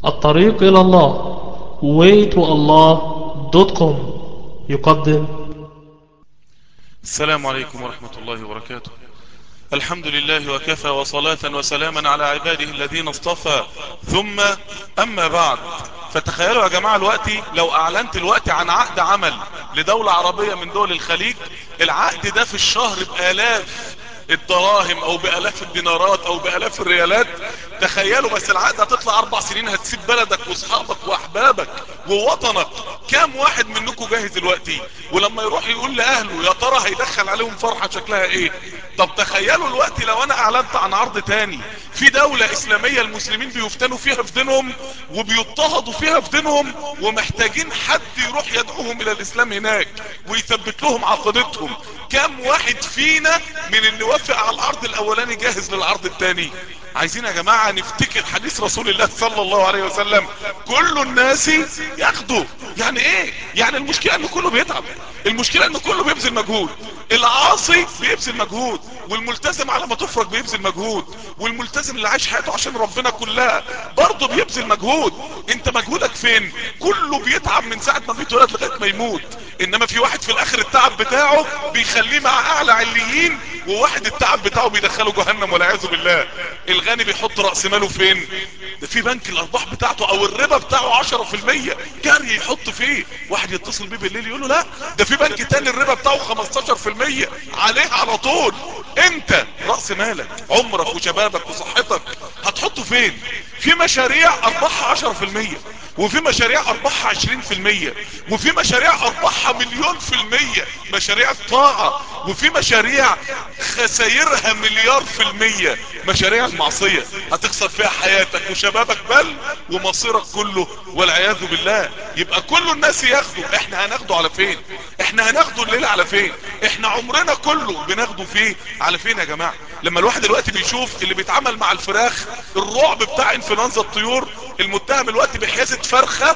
الطريق إلى الله waytoallah.com يقدم. السلام عليكم ورحمة الله وبركاته. الحمد لله وكفى، وصلاة وسلاما على عباده الذين اصطفى، ثم أما بعد. فتخيلوا يا جماعة الوقتي لو أعلنت الوقت عن عقد عمل لدولة عربية من دول الخليج، العقد ده في الشهر بآلاف الدراهم او بآلاف الدينارات او بآلاف الريالات. تخيلوا بس العقد هتطلع 4 سنين، هتسيب بلدك واصحابك واحبابك ووطنك. كام واحد منكم جاهز دلوقتي؟ ولما يروح يقول لأهله يا ترى هيدخل عليهم فرحة شكلها ايه؟ طب تخيلوا الوقت لو انا اعلنت عن عرض تاني في دولة اسلامية المسلمين بيفتنوا فيها في دينهم وبيضطهدوا فيها في دينهم، ومحتاجين حد يروح يدعوهم الى الاسلام هناك ويثبت لهم عقيدتهم. كم واحد فينا من اللي وافق على العرض الاولاني جاهز للعرض التاني؟ عايزين يا جماعة نفتكر حديث رسول الله صلى الله عليه وسلم: كل الناس ياخدوا. يعني ايه؟ يعني المشكلة ان كله بيتعب، المشكلة ان كله بيبذل مجهود. العاصي بيبذل مجهود، والملتزم على ما تفرج بيبذل مجهود، والملتزم اللي عايش حياته عشان ربنا كلها برضه بيبذل مجهود. انت مجهودك فين؟ كله بيتعب من ساعة ما بيتولد لغاية ما يموت. انما في واحد في الاخر التعب بتاعه بيخليه مع اعلى عليين، وواحد التعب بتاعه بيدخله جهنم والعياذ بالله. الغني بيحط رأس ماله فين؟ ده في بنك الارباح بتاعته او الربا بتاعه 10%، جاري يحط فيه. واحد يتصل بيه بالليل يقول له لا ده في بنك تاني الربا بتاعه 15% عليه على طول. انت رأس مالك عمرك وشبابك وصحتك هتحطه فين؟ في مشاريع ارباحها 10%، وفي مشاريع ارباحها 20%، وفي مشاريع ارباحها 1,000,000%، مشاريع الطاعة. وفي مشاريع خسائرها 1,000,000,000%، مشاريع المعصية هتخسر فيها حياتك وشبابك بل ومصيرك كله والعياذ بالله. يبقى كل الناس ياخدوا، احنا هناخده على فين؟ احنا هناخده الليلة على فين؟ احنا عمرنا كله بناخده فيه على فين يا جماعة؟ لما الواحد دلوقتي بيشوف اللي بيتعمل مع الفراخ، الرعب بتاع انفلونزا الطيور، المتهم الوقت بحيازة فرخة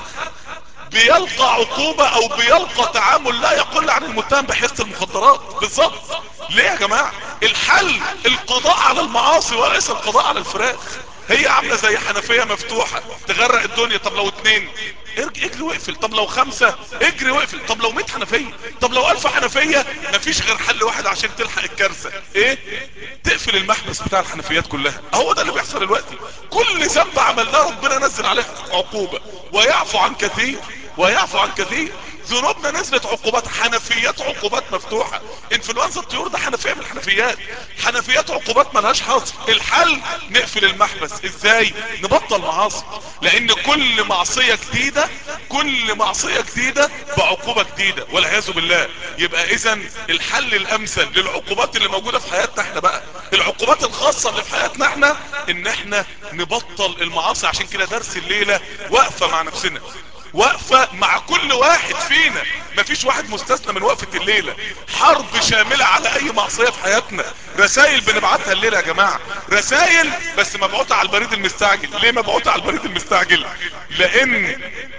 بيلقى عقوبة او بيلقى تعامل لا يقل عن المتهم بحيازة المخدرات بالظبط. ليه يا جماعة؟ الحل القضاء على المعاصي وليس القضاء على الفراخ. هي عاملة زي حنفية مفتوحة تغرق الدنيا. طب لو 2 اجري واقفل، طب لو 5 اجري واقفل، طب لو 100 حنفية، طب لو 1000 حنفية، مفيش غير حل واحد عشان تلحق الكارثة. ايه؟ تقفل المحبس بتاع الحنفيات كلها. هو ده اللي بيحصل دلوقتي. كل ذنب عملناه ربنا نزل عليه عقوبة، ويعفو عن كثير ويعفو عن كثير. ذنوبنا نزلت عقوبات، حنفيات عقوبات مفتوحة. انفلونزا الطيور ده حنفية من الحنفيات، حنفيات عقوبات ملهاش حصر. الحل نقفل المحبس. ازاي؟ نبطل معاصي، لان كل معصية جديدة، كل معصية جديدة بعقوبة جديدة والعياذ بالله. يبقى اذا الحل الامثل للعقوبات اللي موجودة في حياتنا احنا بقى، العقوبات الخاصة اللي في حياتنا احنا، ان احنا نبطل المعاصي. عشان كده درس الليلة وقفة مع نفسنا، وقفة مع كل واحد فينا، مفيش واحد مستثنى من وقفة الليلة. حرب شاملة على اي معصية في حياتنا. رسائل بنبعتها الليلة يا جماعة، رسائل بس مبعوثة على البريد المستعجل. ليه مبعوثة على البريد المستعجل؟ لان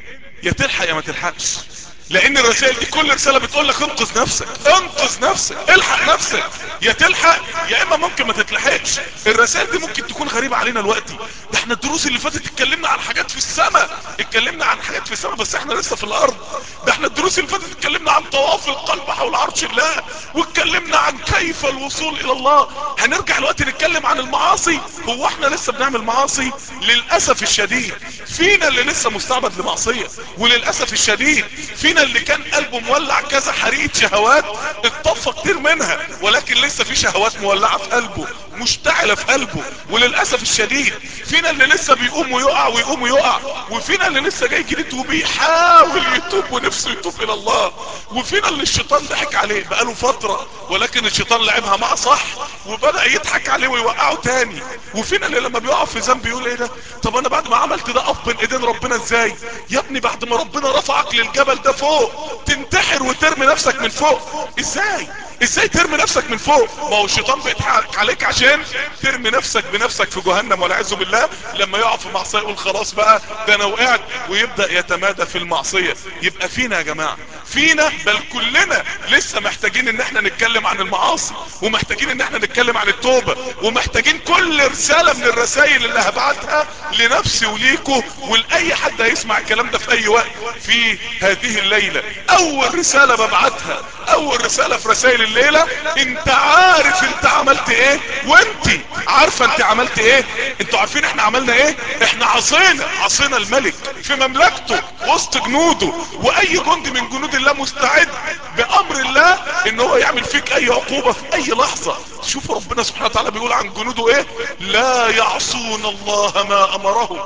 يا تلحق يا ما تلحقش. لان الرسائل دي كل رسالة بتقول لك انقذ نفسك، انقذ نفسك، الحق نفسك. يا تلحق يا اما ممكن ما تتلحقش. الرسائل دي ممكن تكون غريبة علينا دلوقتي. ده احنا الدروس اللي فاتت اتكلمنا عن حاجات في السماء، اتكلمنا عن حاجات في السماء بس احنا لسه في الارض. ده احنا الدروس اللي فاتت اتكلمنا عن طواف القلب حول عرش الله، واتكلمنا عن كيف الوصول الى الله. هنرجع الوقت نتكلم عن المعاصي. هو احنا لسه بنعمل معاصي؟ للأسف الشديد فينا اللي لسه مستعبد لمعصية، وللأسف الشديد فينا اللي كان قلبه مولع كذا حريقة شهوات اتطفى كتير منها، ولكن لسه في شهوات مولعة في قلبه مشتعلة في قلبه. وللأسف الشديد فينا اللي لسه بيقوم ويقع ويقوم ويقع، وفينا اللي لسه جاي جديد وبيحاول يتوب ونفسه يتوب الى الله، وفينا اللي الشيطان ضحك عليه بقاله فترة ولكن الشيطان لعبها معه صح وبدأ يضحك عليه ويوقعه تاني. وفينا اللي لما بيقع في ذنب يقول ايه ده؟ طب انا بعد ما عملت ده اقف بين ايدين ربنا ازاي؟ يا ابني بعد ما ربنا رفعك للجبل ده فوق تنتحر وترمي نفسك من فوق؟ ازاي؟ ازاي ترمي نفسك من فوق؟ ما هو الشيطان بيضحك عليك عشان ترمي نفسك بنفسك في جهنم والعياذ بالله. لما يقع في معصيه يقول خلاص بقى ده انا وقعت، ويبدا يتمادى في المعصيه. يبقى فينا يا جماعه، فينا بل كلنا لسه محتاجين ان احنا نتكلم عن المعاصي، ومحتاجين ان احنا نتكلم عن التوبة، ومحتاجين كل رسالة من الرسائل اللي هبعتها لنفسي وليكو ولأي حد هيسمع الكلام ده في اي وقت في هذه الليلة. اول رسالة ببعتها، اول رسالة في رسائل الليلة: انت عارف انت عملت ايه، وانت عارفة انت عملت ايه. انتوا عارفين احنا عملنا ايه؟ احنا عصينا الملك في مملكته وسط جنوده، واي جندي من جنود الله مستعد بامر الله ان هو يعمل فيك اي عقوبة في اي لحظة. شوفوا ربنا سبحانه وتعالى بيقول عن جنوده ايه: لا يعصون الله ما امرهم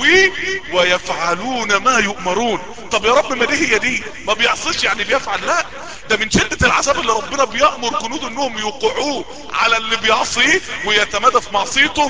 ويفعلون ما يؤمرون. طب يا رب ما دي هي دي، ما بيعصيش يعني بيفعل؟ لا، ده من شدة العذاب اللي ربنا بيأمر جنوده انهم يوقعوه على اللي بيعصيه ويتمادى في معصيته.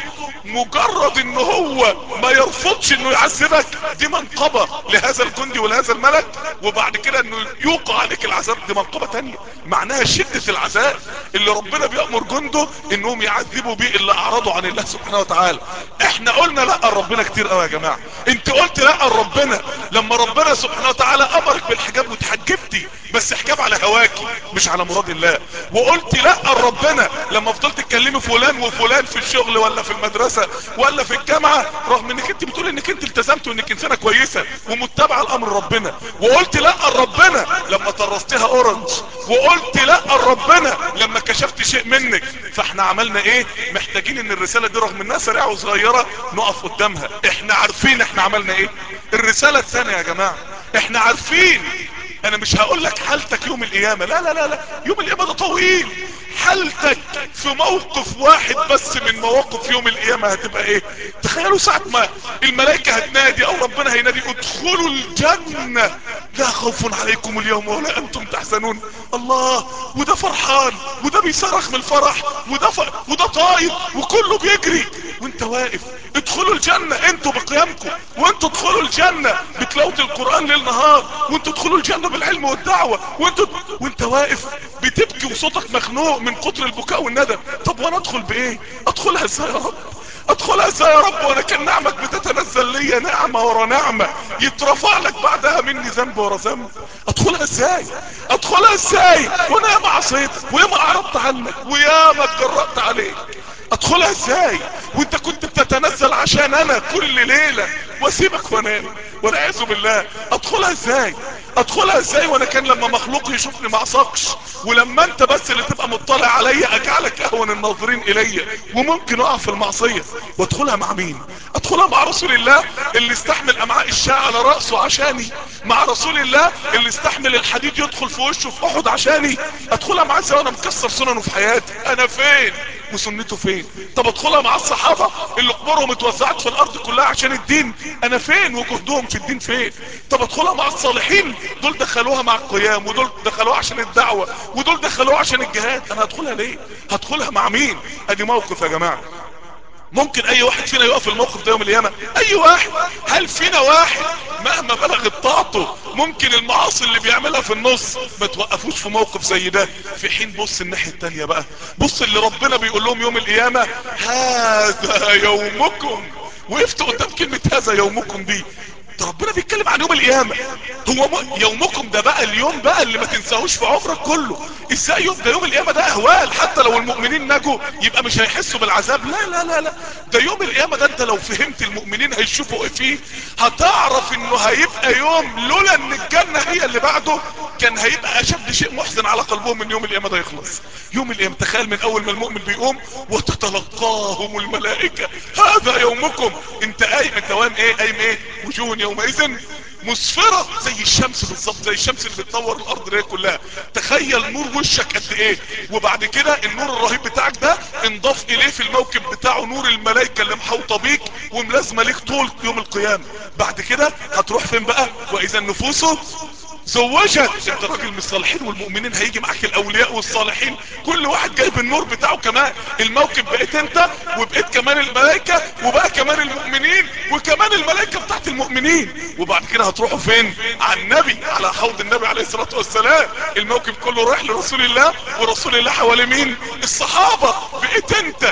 مجرد ان هو ما يرفضش انه يعذبك دي منقبة لهذا الجندي ولهذا الملك، وبعد كده انه يوقع عليك العذاب دي منقبة تانية. معناها شدة العذاب اللي ربنا بيأمر جنده انهم يعذبوا بيه اللي اعرضوا عن الله سبحانه وتعالى. احنا قلنا لا ربنا كتير قوي يا جماعة. انت قلت لا ربنا لما ربنا سبحانه وتعالى امرك بالحجاب وتحجبتي، بس حجاب على هواكي مش على مراد الله. وقلت لا ربنا لما فضلت تكلمي فلان وفلان في الشغل ولا في المدرسة ولا في الجامعة، رغم انك انت بتقول انك انت التزمت وانك انسانة كويسة ومتبعة الامر ربنا. وقلت لا ربنا لما طرستها اورنج، وقلت لا ربنا لما كشفت شيء منك. فاحنا عملنا ايه؟ محتاجين ان الرسالة دي رغم انها سريعة وصغيرة نقف قدامها. احنا عارفين احنا عملنا ايه. الرسالة الثانية يا جماعة: احنا عارفين. انا مش هقول لك حالتك يوم القيامة، لا لا لا لا، يوم القيامة ده طويل. حالتك في موقف واحد بس من مواقف يوم القيامة هتبقى ايه؟ تخيلوا ساعة ما الملائكة هتنادي او ربنا هينادي: ادخلوا الجنة لا خوف عليكم اليوم ولا انتم تحزنون. الله، وده فرحان وده بيصرخ من الفرح وده طاير وكله بيجري وانت واقف. ادخلوا الجنة انتوا بقيامكم، وانتوا ادخلوا الجنة بتلاوة القرآن ليل نهار، وانتوا ادخلوا الجنة بالعلم والدعوة، وانت واقف بتبكي وصوتك مخنوق من كتر البكاء والندم. طب وانا ادخل بايه؟ ادخلها ازاي يا رب؟ ادخلها ازاي يا رب وانا كان نعمك بتتنزل لي نعمة ورا نعمة، يترفع لك بعدها مني ذنب ورا ذنب؟ ادخلها ازاي؟ ادخلها ازاي وانا ياما عصيتك وياما اعرضت عنك وياما اتجرأت عليك؟ ادخلها ازاي وانت كنت بتتنزل عشان انا كل ليلة واسيبك وانام والعياذ بالله؟ ادخلها ازاي؟ ادخلها ازاي وانا كان لما مخلوق يشوفني ما عصقش، ولما انت بس اللي تبقى مطلع عليا اجعلك اهون الناظرين الي وممكن اقع في المعصية؟ وادخلها مع مين؟ ادخلها مع رسول الله اللي استحمل امعاء الشاة على رأسه عشاني، مع رسول الله اللي استحمل الحديد يدخل في وشه في احد عشاني. ادخلها معاه ازاي وانا مكسر سننه في حياتي؟ انا فين وسنته فين؟ طب ادخلها مع الصحابة اللي قبورهم اتوزعت في الارض كلها عشان الدين، انا فين وجهدهم في الدين فين؟ طب ادخلها مع الصالحين، دول دخلوها مع القيام ودول دخلوها عشان الدعوة ودول دخلوها عشان الجهاد، انا هدخلها ليه؟ هدخلها مع مين؟ ادي موقف يا جماعة. ممكن اي واحد فينا يقف في الموقف ده يوم القيامة؟ اي واحد. هل فينا واحد مهما بلغت طاقته ممكن المعاصي اللي بيعملها في النص ما توقفوش في موقف زي ده؟ في حين بص الناحية التانية بقى، بص اللي ربنا بيقول لهم يوم القيامة: هذا يومكم. وقفت قدام كلمة هذا يومكم دي، ده ربنا بيتكلم عن يوم القيامة. هو يومكم ده بقى اليوم بقى اللي ما تنساهوش في عمرك كله. ازاي يوم ده؟ يوم القيامة ده اهوال، حتى لو المؤمنين نجوا يبقى مش هيحسوا بالعذاب. لا لا لا لا، ده يوم القيامة ده انت لو فهمت المؤمنين هيشوفوا ايه فيه هتعرف انه هيبقى يوم لولا ان الجنة هي اللي بعده كان هيبقى اشد شيء محزن على قلبهم من يوم القيامة ده يخلص. يوم القيامة تخيل من اول ما المؤمن بيقوم وتتلقاهم الملائكة: هذا يومكم. انت قايم، انت قايم ايه؟ قايم ايه؟ وجوه يومئذ مسفرة زي الشمس بالظبط، زي الشمس اللي بتنور الارض دي كلها. تخيل نور وشك قد ايه، وبعد كده النور الرهيب بتاعك ده انضاف اليه في الموكب بتاعه نور الملائكة اللي محوطة بيك وملازمة ليك طول يوم القيامة. بعد كده هتروح فين بقى؟ واذا النفوس زوجت. انت راجل من الصالحين والمؤمنين هيجي معاك الاولياء والصالحين كل واحد جايب النور بتاعه كمان. الموكب بقيت انت وبقيت كمان الملائكة وبقى كمان المؤمنين وكمان الملائكة بتاعت المؤمنين. وبعد كده هتروحوا فين؟ على النبي، على حوض النبي عليه الصلاة والسلام. الموكب كله رايح لرسول الله ورسول الله حوالي مين؟ الصحابة. بقيت انت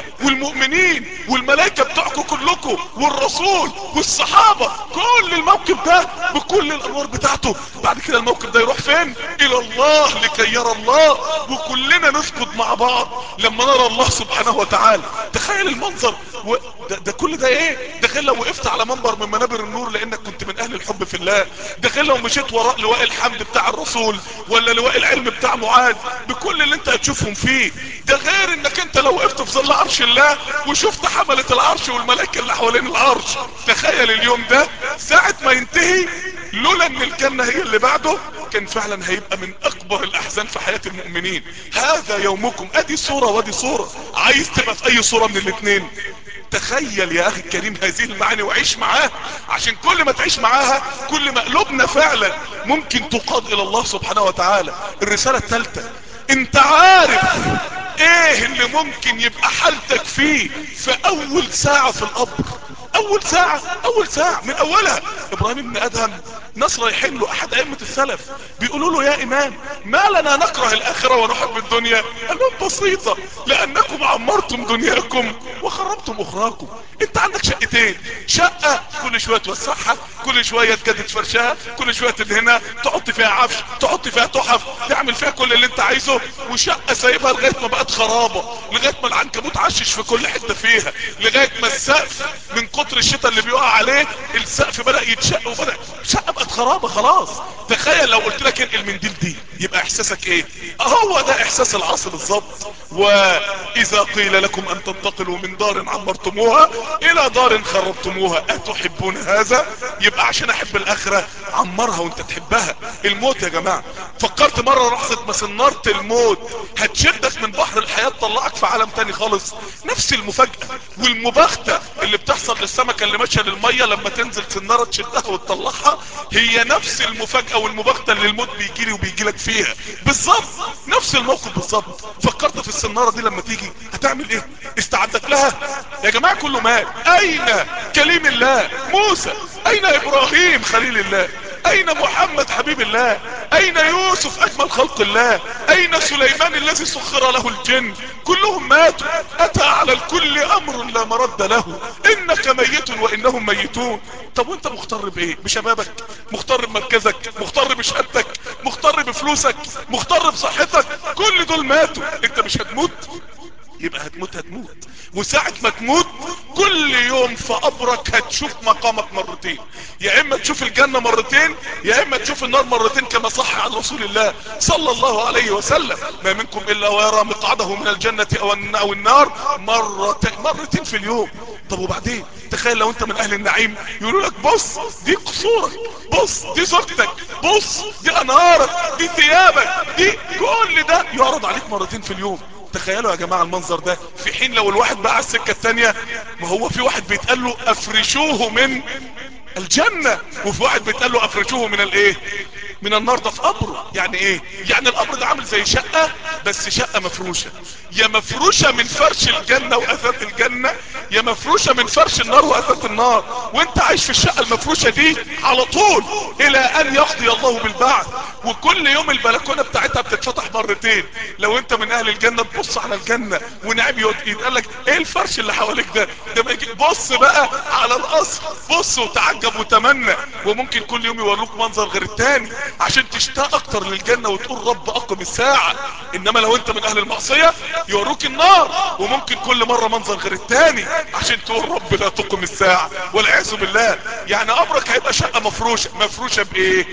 والمؤمنين والملائكة بتوعكم كلكم والرسول والصحابة، كل الموكب ده بكل الانوار بتاعته. بعد كده الموقف ده يروح فين؟ الى الله لكي يرى الله، وكلنا نسجد مع بعض لما نرى الله سبحانه وتعالى. تخيل المنظر. ده كل ده ايه؟ ده غير لو وقفت على منبر من منابر النور لانك كنت من اهل الحب في الله. ده غير لو مشيت وراء لواء الحمد بتاع الرسول ولا لواء العلم بتاع معاذ بكل اللي انت هتشوفهم فيه. ده غير انك انت لو وقفت في ظل عرش الله وشفت حملة العرش والملائكة اللي حوالين العرش. تخيل اليوم ده ساعة ما ينتهي، لولا ان الجنة هي اللي بعده كان فعلا هيبقى من اكبر الاحزان في حياة المؤمنين. هذا يومكم. ادي صورة وادي صورة. عايز تبقى في اي صورة من الاتنين؟ تخيل يا اخي الكريم هذه المعاني وعيش معاها، عشان كل ما تعيش معاها كل ما قلوبنا فعلا ممكن تقاد الى الله سبحانه وتعالى. الرسالة الثالثة، انت عارف ايه اللي ممكن يبقى حالتك فيه في اول ساعة في القبر؟ اول ساعة، اول ساعة من اولها. ابراهيم بن ادهم ناس رايحين له احد ائمة السلف بيقولوا له يا امام ما لنا نكره الاخرة ونحب الدنيا؟ قال لهم بسيطة، لانكم عمرتم دنياكم وخربتم اخراكم. انت عندك شقتين، شقة كل شوية توسعها، كل شوية تجدد فرشها، كل شوية تدهنها، تحط فيها عفش، تحط فيها تحف، تعمل فيها كل اللي انت عايزه، وشقة سايبها لغاية ما بقت خرابة، لغاية ما العنكبوت عشش في كل حتة فيها، لغاية ما السقف من كتر الشتاء اللي بيقع عليه السقف بدأ يتشق وبدأ شقة بقت خرابة خلاص. تخيل لو قلت لك انقل من دي يبقى احساسك ايه؟ هو ده احساس العصر بالظبط. واذا قيل لكم ان تنتقلوا من دار عمرتموها الى دار خربتموها اتحبون هذا؟ يبقى عشان احب الاخرة عمرها وانت تحبها. الموت يا جماعة، فكرت مرة لحظة ما سنارة الموت هتشدك من بحر الحياة تطلعك في عالم تاني خالص؟ نفس المفاجأة والمباغتة اللي بتحصل للسمكة اللي ماشية للمية لما تنزل سنارة تشدها وتطلعها، هي نفس المفاجأة والمباغتة اللي الموت بيجيلي وبيجيلك فيها بالظبط. نفس الموقف بالظبط. فكرت في السنارة دي لما تيجي هتعمل ايه؟ استعدت لها؟ يا جماعة كله مات. اين كليم الله موسى؟ اين ابراهيم خليل الله؟ اين محمد حبيب الله؟ اين يوسف اجمل خلق الله؟ اين سليمان الذي سخر له الجن؟ كلهم ماتوا. اتى على الكل امر لا مرد له، انك ميت وانهم ميتون. طب وانت مختار بايه؟ بشبابك؟ مختار بمركزك؟ مختار بشهادتك؟ مختار بفلوسك؟ مختار بصحتك؟ كل دول ماتوا. انت مش هتموت؟ يبقى هتموت. هتموت وساعة ما تموت كل يوم في قبرك هتشوف مقامك مرتين. يا اما تشوف الجنة مرتين يا اما تشوف النار مرتين، كما صح عن رسول الله صلى الله عليه وسلم: ما منكم الا ويرى مقعده من الجنة او النار مرتين في اليوم. طب وبعدين؟ تخيل لو انت من اهل النعيم يقولوا لك بص دي قصورك، بص دي زوجتك، بص دي انهارك، دي ثيابك، دي كل ده يعرض عليك مرتين في اليوم. تخيلوا يا جماعة المنظر ده، في حين لو الواحد بقى على السكة التانية ما هو في واحد بيتقال له افرشوه من الجنة، وفي واحد بيتقال له افرشوه من الايه؟ من النار. ده في قبره. يعني ايه؟ يعني القبر ده عامل زي شقة، بس شقة مفروشة، يا مفروشة من فرش الجنة واثاث الجنة، يا مفروشة من فرش النار واثاث النار، وانت عايش في الشقة المفروشة دي على طول الى ان يقضي الله بالبعث. وكل يوم البلكونة بتاعتها بتتفتح مرتين. لو انت من اهل الجنة تبص على الجنة ونعم يتقال لك ايه الفرش اللي حواليك ده ما يجي بص بقى على القصر، بص وتعجب وتمنى. وممكن كل يوم يوروك منظر غير التاني عشان تشتاق اكتر للجنة وتقول رب اقم الساعة. انما لو انت من اهل المعصية يوروك النار وممكن كل مرة منظر غير التاني عشان تقول رب لا تقم الساعة والعياذ بالله. يعني قبرك هيبقى شقة مفروشة. مفروشة بايه؟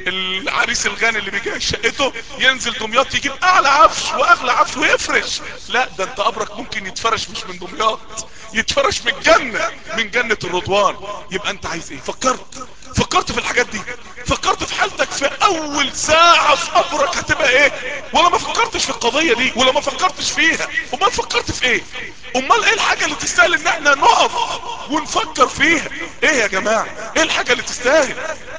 العريس الغني اللي بيجهز شقته ينزل دمياط يجيب اعلى عفش واغلى عفش ويفرش. لا، ده انت قبرك ممكن يتفرش مش من دمياط، يتفرش من الجنة، من جنة الرضوان. يبقى انت عايز ايه؟ فكرت في الحاجات دي؟ فكرت في حالتك في اول ساعة في قبرك هتبقى ايه؟ ولا ما فكرتش في القضية دي؟ ولا ما فكرتش فيها؟ امال فكرت في ايه؟ امال ايه الحاجة اللي تستاهل ان احنا نقف ونفكر فيها؟ ايه يا جماعة؟ ايه الحاجة اللي تستاهل؟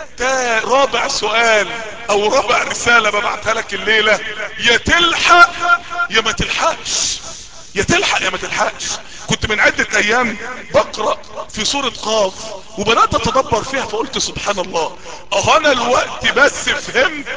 ده رابع سؤال او رابع رسالة ببعتها لك الليلة. يا تلحق يا ما تلحقش، يا تلحق يا ما تلحقش. كنت من عدة ايام بقرأ في سورة قاف وبدأت اتدبر فيها فقلت سبحان الله، انا الوقت بس فهمت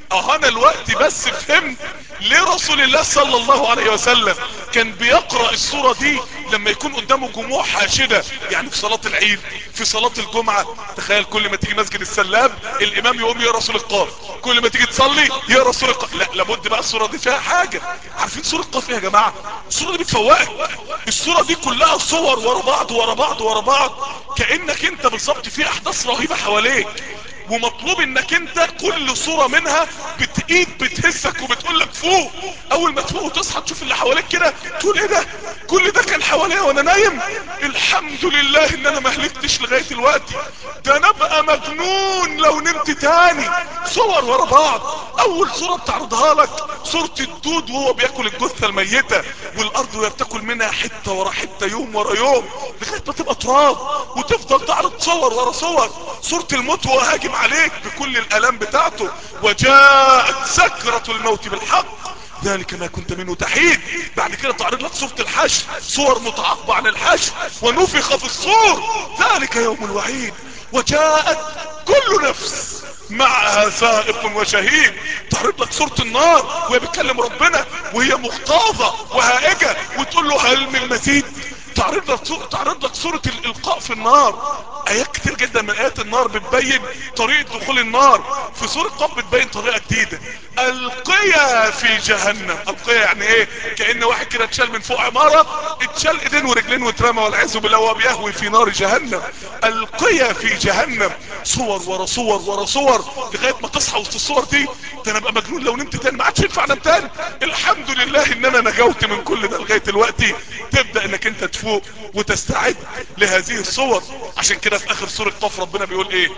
انا الوقت بس فهمت ليه رسول الله صلى الله عليه وسلم كان بيقرأ السورة دي لما يكون قدامه جموع حاشدة، يعني في صلاة العيد، في صلاة الجمعة. تخيل كل ما تيجي مسجد السلام الامام يقوم يقرأ سورة قاف، كل ما تيجي تصلي يقرأ سورة قاف. لا، لابد بقى السورة دي فيها حاجة. عارفين سورة قاف ايه يا جماعة؟ السورة دي بتفوقك. السورة دي كلها صور ورا بعض ورا بعض ورا بعض، كأنك انت بالظبط في احداث رهيبة حواليك، ومطلوب انك انت كل صورة منها بتقيد بتهزك وبتقول لك فوق. اول ما تفوق وتصحى تشوف اللي حواليك كده تقول ايه ده؟ كل ده كان حواليا وانا نايم؟ الحمد لله ان انا ما هلكتش لغاية دلوقتي. ده انا ابقى مجنون لو نمت تاني. صور ورا بعض. اول صورة بتعرضها لك صورة الدود وهو بياكل الجثة الميتة، والارض وهي بتاكل منها حتة ورا حتة يوم ورا يوم لغاية ما تبقى تراب، وتفضل تعرض صور ورا صور. صورة الموت وهو هاجم عليك بكل الالام بتاعته، وجاءت سكرة الموت بالحق ذلك ما كنت منه تحيد. بعد كده تعرض لك صورة الحشر، صور متعاقبة عن الحشر، ونفخ في الصور ذلك يوم الوعيد، وجاءت كل نفس معها سائق وشهيد. تعرض لك صورة النار وهي بتكلم ربنا وهي مغتاظة وهائجة وتقول له هل من مزيد. تعرض لك صورة الالقاء في النار. ايات كتير جدا من ايات النار بتبين طريقة دخول النار. في سورة قاف بتبين طريقة جديدة، القيا في جهنم. القيا يعني ايه؟ كأن واحد كده اتشال من فوق عمارة، اتشال ايدين ورجلين واترمى والعياذ بالله وهو بيهوي في نار جهنم. القيا في جهنم. صور ورا صور ورا صور لغاية ما تصحى وسط الصور دي. ده انا ابقى مجنون لو نمت تاني، ما عادش ينفع انام تاني. الحمد لله ان انا نجوت من كل ده لغاية دلوقتي. تبدأ انك انت تفوق وتستعد لهذه الصور. عشان كده في اخر سورة قاف ربنا بيقول ايه؟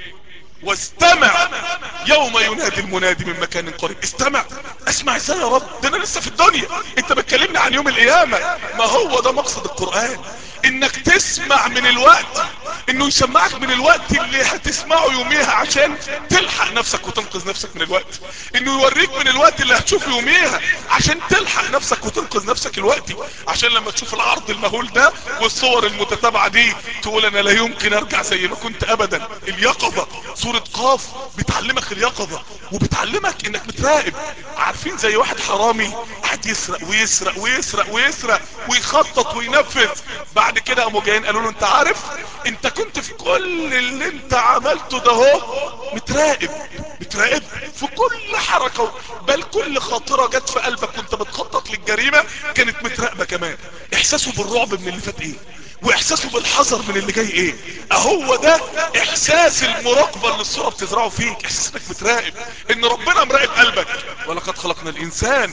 واستمع يوم ينادي المنادي من مكان قريب. استمع. اسمع ازاي يا رب؟ ده انا لسه في الدنيا، انت بتكلمني عن يوم القيامة. ما هو ده مقصد القرآن، انك تسمع من الوقت، انه يسمعك من الوقت اللي هتسمعه يوميها عشان تلحق نفسك وتنقذ نفسك من الوقت، انه يوريك من الوقت اللي هتشوفه يوميها عشان تلحق نفسك وتنقذ نفسك الوقت. عشان لما تشوف العرض المهول ده والصور المتتابعة دي تقول انا لا يمكن ارجع زي ما كنت ابدا. اليقظة. سورة قاف بتعلمك اليقظة وبتعلمك انك بتراقب. عارفين زي واحد حرامي قاعد يسرق ويسرق ويسرق ويسرق ويخطط وينفذ، بعد كده قاموا جايين قالوا له انت عارف انت كنت في كل اللي انت عملته ده هو متراقب. بتراقب في كل حركة، بل كل خاطرة جت في قلبك وانت بتخطط للجريمة كانت متراقبة كمان. احساسه بالرعب من اللي فات ايه، واحساسه بالحذر من اللي جاي ايه. اهو ده احساس المراقبة اللي الصورة بتزرعه فيك، احساس انك بتراقب، ان ربنا مراقب قلبك. ولقد خلقنا الانسان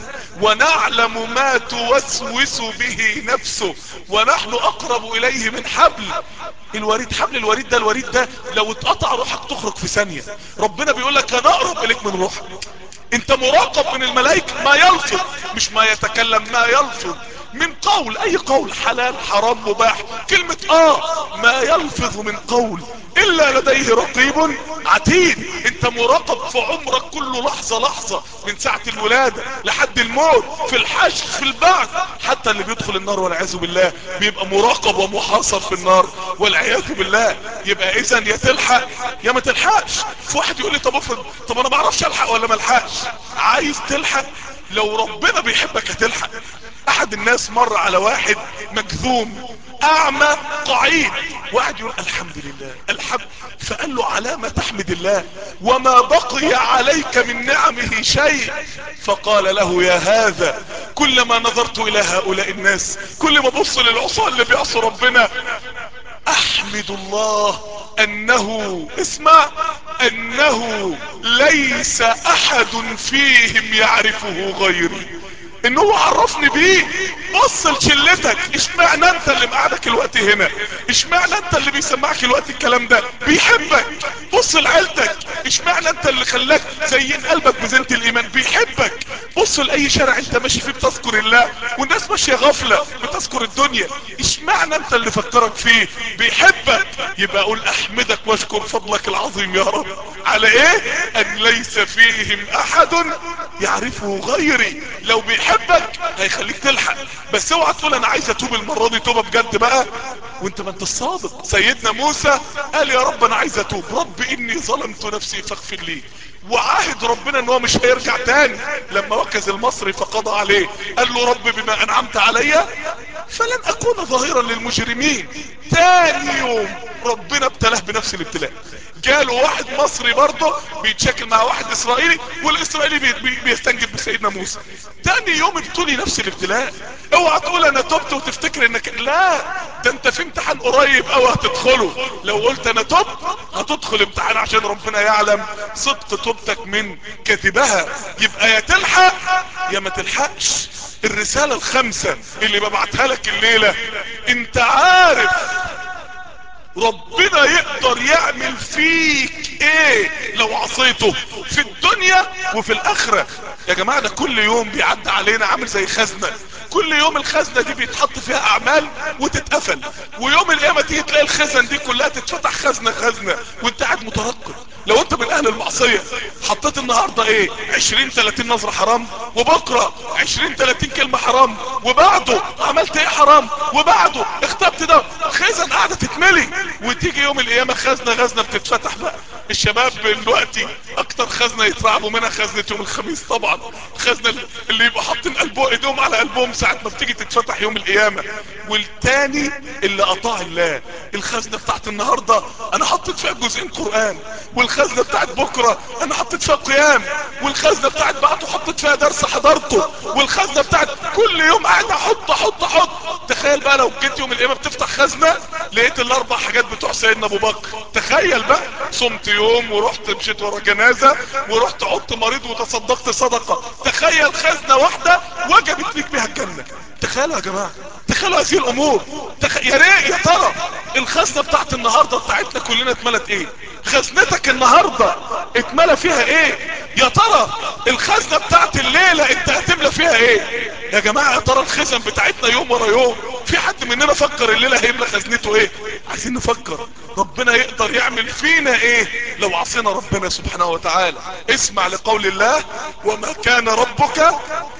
ونعلم ما توسوس به نفسه ونحن اقرب اليه من حبل الوريد. حبل الوريد ده، الوريد ده لو اتقطع روحك تخرج في ثانية. ربنا بيقول لك انا اقرب اليك من روحك. انت مراقب من الملائكة. ما يلفظ، مش ما يتكلم، ما يلفظ من قول، اي قول، حلال حرام مباح، كلمة ما يلفظ من قول الا لديه رقيب عتيد. انت مراقب في عمرك كله، لحظة لحظة، من ساعة الولادة لحد الموت، في الحشر، في البعث. حتى اللي بيدخل النار والعياذ بالله بيبقى مراقب ومحاصر في النار والعياذ بالله. يبقى اذا يا تلحق يا ما تلحقش. في واحد يقول لي طب افرض، طب انا ما اعرفش الحق ولا ما الحقش. عايز تلحق؟ لو ربنا بيحبك هتلحق. احد الناس مر على واحد مجذوم اعمى قعيد، واحد يقول الحمد لله الحمد، فقال له على ما تحمد الله وما بقي عليك من نعمه شيء. فقال له يا هذا كلما نظرت الى هؤلاء الناس، كل ما بص للعصاة اللي بيعصوا ربنا احمد الله انه، اسمع، انه ليس احد فيهم يعرفه غيري، ان هو عرفني بيه. بص لشلتك، اشمعنى انت اللي مقعدك الوقت هنا؟ اشمعنى انت اللي بيسمعك الوقت الكلام ده؟ بيحبك. بص لعيلتك، اشمعنى انت اللي خلاك زين قلبك بزينة الايمان؟ بيحبك. بص لاي شارع انت ماشي فيه بتذكر الله والناس ماشية غفلة بتذكر الدنيا، اشمعنى انت اللي فكرك فيه؟ بيحبك. يبقى اقول احمدك واشكر فضلك العظيم يا رب على ايه؟ ان ليس فيهم احد يعرفه غيري. لو بيحبك هيخليك تلحق. بس اوعى تقول انا عايز اتوب المرة دي توبة بجد بقى وانت ما انت الصادق. سيدنا موسى قال يا رب انا عايز اتوب، رب اني ظلمت نفسي فاغفر لي، وعاهد ربنا ان هو مش هيرجع تاني. لما وكز المصري فقضى عليه قال له رب بما انعمت علي فلن اكون ظهيرا للمجرمين. تاني يوم ربنا ابتلاه بنفس الابتلاء. جاله واحد مصري برضه بيتشاكل مع واحد اسرائيلي، والاسرائيلي بيستنجد بسيدنا موسى. تاني يوم ابتلي نفس الابتلاء. اوعى تقول انا تبت وتفتكر انك لا، ده انت في امتحان قريب اوي هتدخله. لو قلت انا تبت هتدخل امتحان عشان ربنا يعلم صدق توبتك من كذبها. يبقى يا تلحق يا ما تلحقش. الرسالة الخمسة اللي ببعتها لك الليلة، انت عارف ربنا يقدر يعمل فيك ايه لو عصيته في الدنيا وفي الاخرة؟ يا جماعة ده كل يوم بيعدي علينا عامل زي خزنة، كل يوم الخزنة دي بيتحط فيها اعمال وتتقفل، ويوم القيامة تيجي تلاقي الخزن دي كلها تتفتح خزنة خزنة وانت قاعد مترقب. لو انت من اهل المعصية حطيت النهاردة ايه 20 30 نظرة حرام، وبكرة 20 30 كلمة حرام، وبعده عملت ايه حرام، وبعده اختبت ده، خزن قاعدة تتملي. وتيجي يوم القيامة خزنة غزنة بتتفتح بقى. الشباب دلوقتي اكتر خزنة يترعبوا منها خزنة يوم الخميس طبعا، الخزنة اللي يبقوا حاطين قلبهم ايدهم على قلبهم ساعة ما بتيجي تتفتح يوم القيامة. والتاني اللي اطاع الله، الخزنة بتاعت النهاردة انا حطيت فيها جزئين قرآن، والخزنة بتاعت بكرة انا حطيت فيها قيام، والخزنة بتاعت بعده حطيت فيها درس حضرته، والخزنة بتاعت كل يوم قاعد احط. تخيل بقى لو جيت يوم القيامة بتفتح خزنة لقيت الاربع حاجات بتوع سيدنا ابو بكر. تخيل بقى صمت يوم ورحت مشيت ورا جنازة ورحت عدت مريض وتصدقت صدقة. تخيل خزنة واحدة وجبت ليك بيها الجنة. تخيلوا يا جماعة، تخيلوا هذه الامور. يا ريت يا ترى الخزنة بتاعت النهاردة بتاعتنا كلنا اتملت ايه؟ خزنتك النهاردة اتملى فيها ايه؟ يا ترى الخزنة بتاعت الليلة انت هتملى فيها ايه؟ يا جماعة يا ترى الخزن بتاعتنا يوم ورا يوم في حد مننا فكر الليلة هيملى خزنته ايه؟ عايزين نفكر ربنا يقدر يعمل فينا ايه لو عصينا ربنا سبحانه وتعالى. اسمع لقول الله وما كان ربك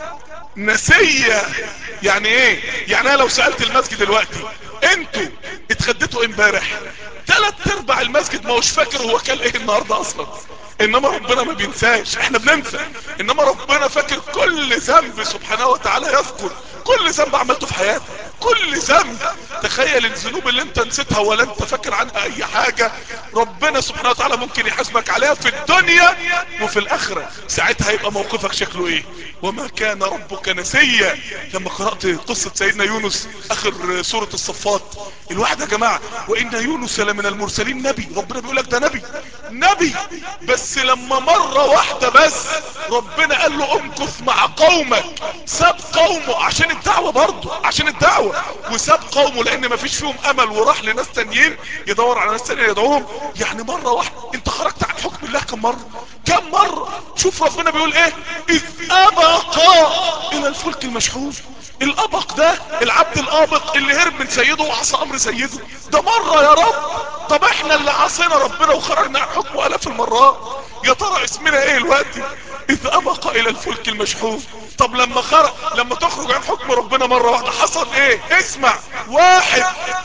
نسيا. يعني ايه؟ يعني انا لو سألت المسجد دلوقتي انتوا اتخدتوا امبارح، 3/4 المسجد ما هوش فاكر هو كان ايه النهاردة اصلا. انما ربنا ما بينساش، احنا بننسى، انما ربنا فاكر كل ذنب سبحانه وتعالى، يذكر كل ذنب عملته في حياتك، كل ذنب. تخيل الذنوب اللي انت نسيتها ولا انت فاكر عنها اي حاجة، ربنا سبحانه وتعالى ممكن يحاسبك عليها في الدنيا وفي الاخرة. ساعتها هيبقى موقفك شكله ايه؟ وما كان ربك نسيا. لما قرأت قصة سيدنا يونس اخر سورة الصفات، الواحد يا جماعة وان يونس لمن المرسلين، نبي، ربنا بيقولك ده نبي بس لما مرة واحدة بس ربنا قال له امكث مع قومك، ساب قومه عشان الدعوة، برضه عشان الدعوة، وساب قومه لان مفيش فيهم امل وراح لناس تانيين يدور على ناس تانيين يدعوهم. يعني مرة واحدة انت خرجت عن حكم الله كم مرة. شوف ربنا بيقول ايه، اذ ابق الى الفلك المشحون. الابق ده العبد الابق اللي هرب من سيده وعصى امر سيده، ده مرة يا رب. طب احنا اللي عصينا ربنا وخرجنا عن حكمه الاف المرات، يا ترى اسمنا ايه الوقت؟ اذ ابق الى الفلك المشحون. طب لما تخرج عن حكم ربنا مرة واحدة حصل ايه؟ اسمع، واحد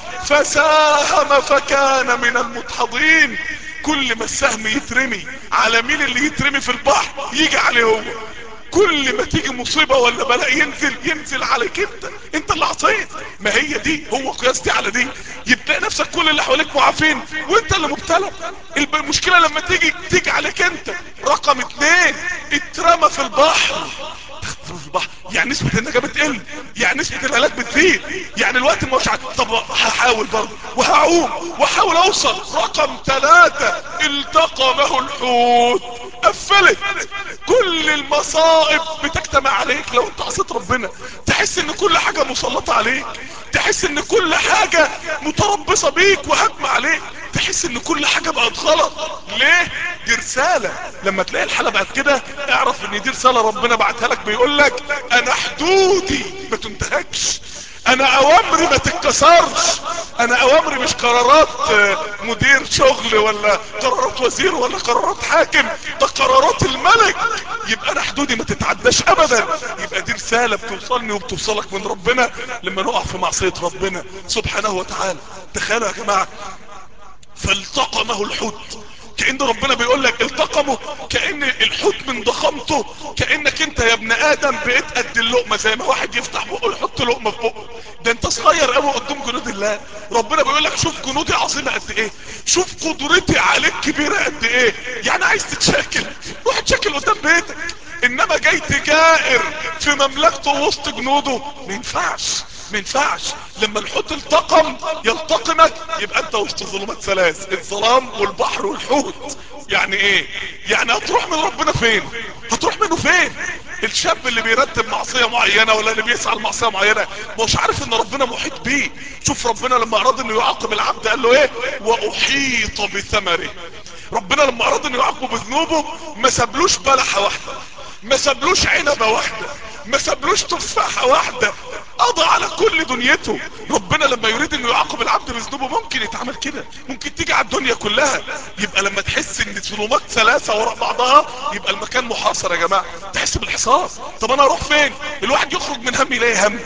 فساهم فكان من المدحضين. كل ما السهم يترمي على مين اللي يترمي في البحر يجي عليه هو. كل ما تيجي مصيبة ولا بلاء ينزل عليك انت اللي عصيت. ما هي دي، هو قياس دي على دي، يبقى نفسك كل اللي حواليك معافين وانت اللي مبتلى. المشكلة لما تيجي عليك انت. رقم 2 اترمى في البحر. يعني نسبة النجاة بتقل، يعني نسبة الهلاك بتزيد، يعني الوقت مش طب هحاول برضه وهعوم واحاول اوصل. رقم 3 التقمه الحوت، قفلت. كل المصائب بتجتمع عليك لو انت عصيت ربنا. تحس ان كل حاجة مسلطة عليك، تحس ان كل حاجة متربصة بيك وهجمة عليك، تحس ان كل حاجة بقت غلط. ليه؟ دي رسالة. لما تلاقي الحالة بقت كده اعرف ان دي رسالة ربنا بعتها لك، بيقول لك انا حدودي ما تنتهكش، انا اوامري ما تتكسرش. انا اوامري مش قرارات مدير شغل ولا قرارات وزير ولا قرارات حاكم، ده قرارات الملك. يبقى انا حدودي ما تتعداش ابدا. يبقى دي رسالة بتوصلني وبتوصلك من ربنا لما نقع في معصية ربنا سبحانه وتعالى. تخيلوا يا جماعة، فالتقمه الحوت، كأن ربنا بيقول لك التقمه، كأن الحوت من ضخامته، كأنك انت يا ابن ادم بقيت قد اللقمة، زي ما واحد يفتح بقه يحط لقمة في بقه. ده انت صغير قوي قدام جنود الله. ربنا بيقول لك شوف جنودي عظيمة قد ايه، شوف قدرتي عليك كبيرة قد ايه. يعني عايز تتشاكل، روح تشاكل قدام بيتك. انما جاي تجائر في مملكته وسط جنوده، ما ينفعش، ما ينفعش. لما الحوت التقم يلتقمك يبقى انت وسط ظلمات ثلاث، الظلام والبحر والحوت. يعني ايه؟ يعني هتروح من ربنا فين؟ هتروح منه فين؟ الشاب اللي بيرتب معصية معينة ولا اللي بيسعى لمعصية معينة مش عارف ان ربنا محيط بيه. شوف ربنا لما اراد انه يعاقب العبد قال له ايه؟ واحيط بثمره. ربنا لما اراد انه يعاقبه بذنوبه ما سابلوش بلحة واحدة، ما سابلوش عنبة واحدة، ما سابلوش تفاحة واحدة، قضى على كل دنيته. ربنا لما يريد انه يعاقب العبد بذنوبه ممكن يتعمل كده، ممكن تيجي على الدنيا كلها. يبقى لما تحس ان ظلمات ثلاثة وراء بعضها يبقى المكان محاصر يا جماعة، تحس بالحصار. طب انا اروح فين؟ الواحد يخرج من هم يلاقي هم،